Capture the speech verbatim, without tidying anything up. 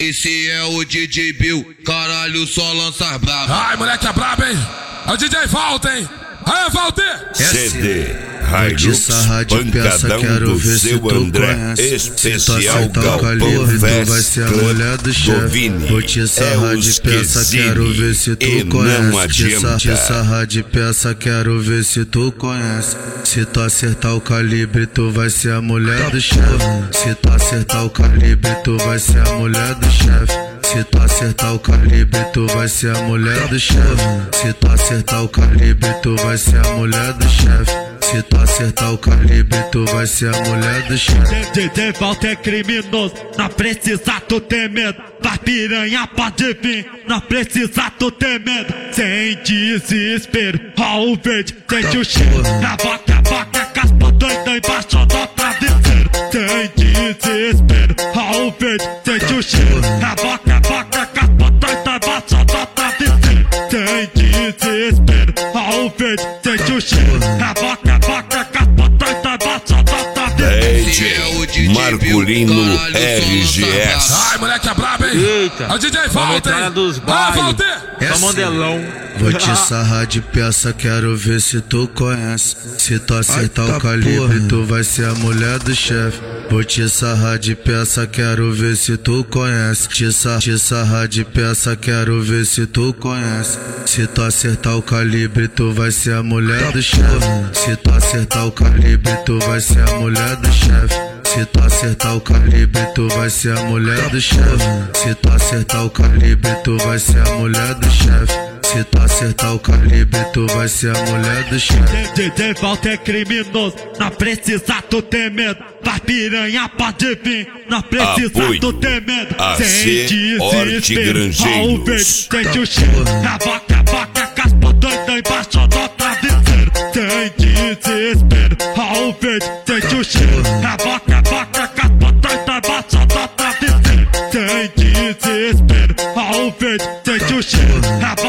Esse é o D J Bill, caralho, só lança brava. Ai, moleque é brabo, hein? É o D J Walter, hein? Aê, Walter! C D Hilux, pancadão do seu André, especial Galpão Fest Club do Vini. Vou te sarrar de peça, quero ver se tu conhece. Te sarrar de peça, quero ver se tu conhece. Se tu acertar o calibre, tu vai ser a mulher do chefe. Se tu acertar o calibre, tu vai ser a mulher do chefe. Se tu acertar o calibre, tu vai ser a mulher do chefe. Se tu acertar o calibre, tu vai ser a mulher do chefe. Se tu acertar o calibre, tu vai ser a mulher do chefe. D J Walter é criminoso, não precisa tu ter medo. Pra piranha pode vir, não precisa tu ter medo. Sem desespero, ó o verde, sente o cheiro. Na boca, boca, caspa doida embaixo do travesseiro. Sem desespero, ó o verde, sente o cheiro. Na boca, boca, caspa doida embaixo do travesseiro. Sem desespero, ó o verde, sente o cheiro. Na boca, boca, caspa doida embaixo do travesseiro. D J Marculino R G S. Ai, moleque é brabo, hein? Eita, é o D J Walter, hein? dos Ah, bailes. Walter! Só modelão. Vou te sarrar de peça, quero ver se tu conhece. Se tu acertar o calibre, tu vai ser a mulher do chefe. Vou te sarrar de peça, quero ver se tu conhece. Te, sa te sarrar de peça, quero ver se tu conhece. Se tu acertar o calibre, tu vai ser a mulher do chefe. Se tu acertar o calibre, tu vai ser a mulher do chefe. Se tu acertar o calibre, tu vai ser a mulher do chefe. Se tu acertar o calibre, tu vai ser a mulher do chefe. Se tu acertar o calibre, tu vai ser a mulher do chefe. D J Walter é criminoso, não precisa tu ter medo. Pra piranha pode vir, não precisa Apoio tu ter medo. A Sem C Hortigranjeiros. ó o verde, sente o cheiro. Na boca, boca, caspa doida embaixo do travesseiro. Sem desespero, ó o verde, sente o cheiro. Na boca, boca, caspa doida embaixo do travesseiro. Sem desespero, ó o verde, sente o cheiro. Na